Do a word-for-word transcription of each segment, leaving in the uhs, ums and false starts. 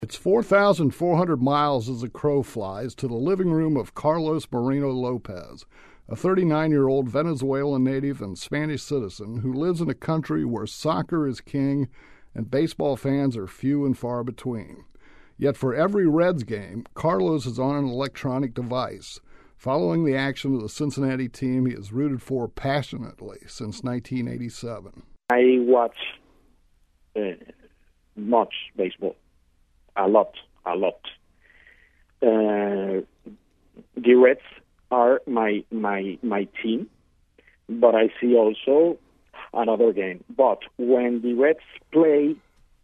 It's four thousand four hundred miles as a crow flies to the living room of Carlos Moreno Lopez, a thirty-nine-year-old Venezuelan native and Spanish citizen who lives in a country where soccer is king and baseball fans are few and far between. Yet for every Reds game, Carlos is on an electronic device, following the action of the Cincinnati team he has rooted for passionately since nineteen eighty-seven. I watch uh, much baseball. A lot, a lot. Uh, the Reds are my my my team, but I see also another game. But when the Reds play,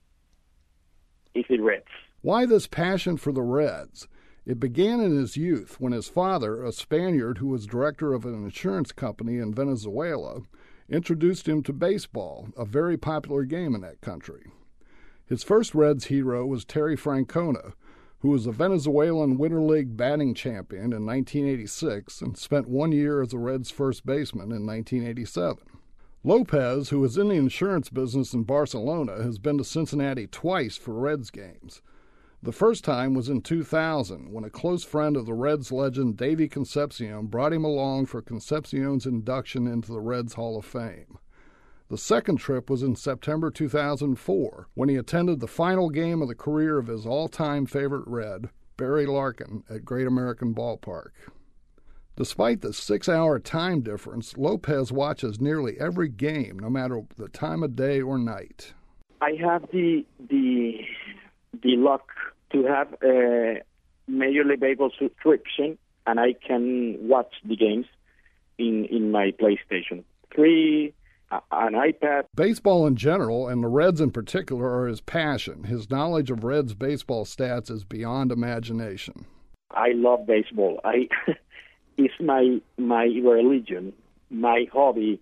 it's the Reds. Why this passion for the Reds? It began in his youth when his father, a Spaniard who was director of an insurance company in Venezuela, introduced him to baseball, a very popular game in that country. His first Reds hero was Terry Francona, who was a Venezuelan Winter League batting champion in nineteen eighty-six and spent one year as a Reds first baseman in nineteen eighty-seven. Lopez, who is in the insurance business in Barcelona, has been to Cincinnati twice for Reds games. The first time was in two thousand, when a close friend of the Reds legend Davey Concepcion brought him along for Concepcion's induction into the Reds Hall of Fame. The second trip was in September two thousand four, when he attended the final game of the career of his all-time favorite Red, Barry Larkin, at Great American Ballpark. Despite the six-hour time difference, Lopez watches nearly every game, no matter the time of day or night. I have the the the luck to have a Major League Baseball subscription, and I can watch the games in, in my PlayStation three, an iPad. Baseball in general, and the Reds in particular, are his passion. His knowledge of Reds baseball stats is beyond imagination. I love baseball. I it's my my religion, my hobby.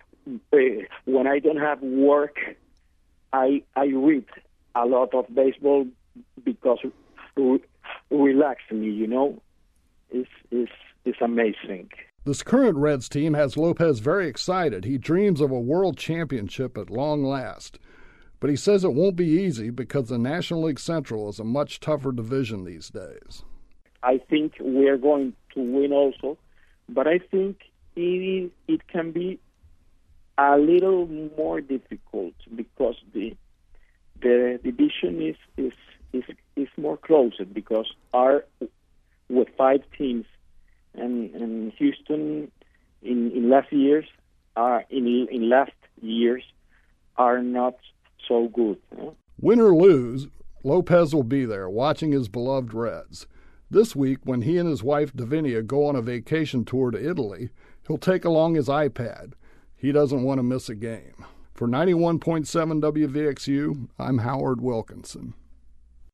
When I don't have work, I I read a lot of baseball because it relax me, you know. It's, it's, it's amazing. This current Reds team has Lopez very excited. He dreams of a world championship at long last. But he says it won't be easy because the National League Central is a much tougher division these days. I think we're going to win also, but I think it, it can be a little more difficult because the the division is is is, is more closed because our with five teams. And, and Houston, in, in last years, are in in last years, are not so good. Huh? Win or lose, Lopez will be there watching his beloved Reds. This week, when he and his wife Davinia go on a vacation tour to Italy, he'll take along his iPad. He doesn't want to miss a game. For ninety-one point seven W V X U, I'm Howard Wilkinson.